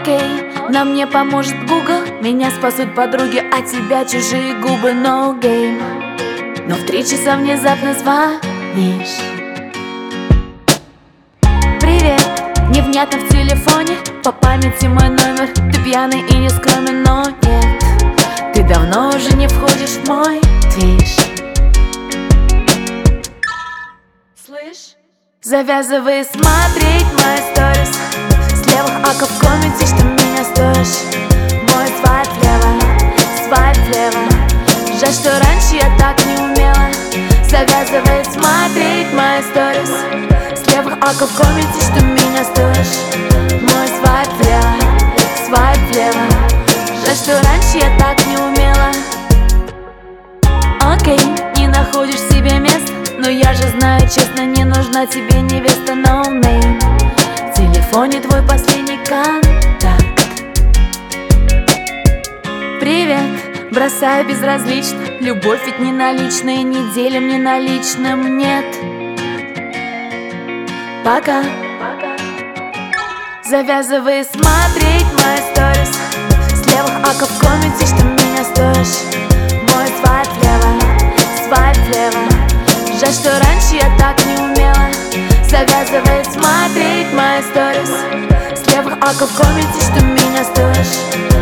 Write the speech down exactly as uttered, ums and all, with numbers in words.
Окей, нам не поможет Google, меня спасут подруги, а тебя чужие губы. No game. Но в три часа внезапно звонишь. Привет, невнятно в телефоне, по памяти мой номер. Ты пьяный и не скромен, но нет, ты давно уже не входишь в мой движ. Слышь? Завязывай смотреть мои сторис с левых аков в комменте, что меня стоишь. Мой свайп влево, свайп влево. Жаль, что раньше я так не умела. Завязывай смотреть мои сторис с левых аков в комменте, что меня стоишь. Мой свайп влево, свайп влево. Жаль, что раньше я так не умела. Окей, не находишь себе места, но я же знаю честно, не нужна тебе невеста. No name. В телефоне твой последний контакт. Привет, бросаю безразлично. Любовь ведь не наличная, не делим не наличным, нет. Пока. Завязывай смотреть мои сторис с левых аков в комменте, что меня стоишь. Мой свайп влево, свайп влево. Жаль, что раньше я так не умела. Завязывай смотреть мои сторис с левых аков в комменте, что меня стоишь.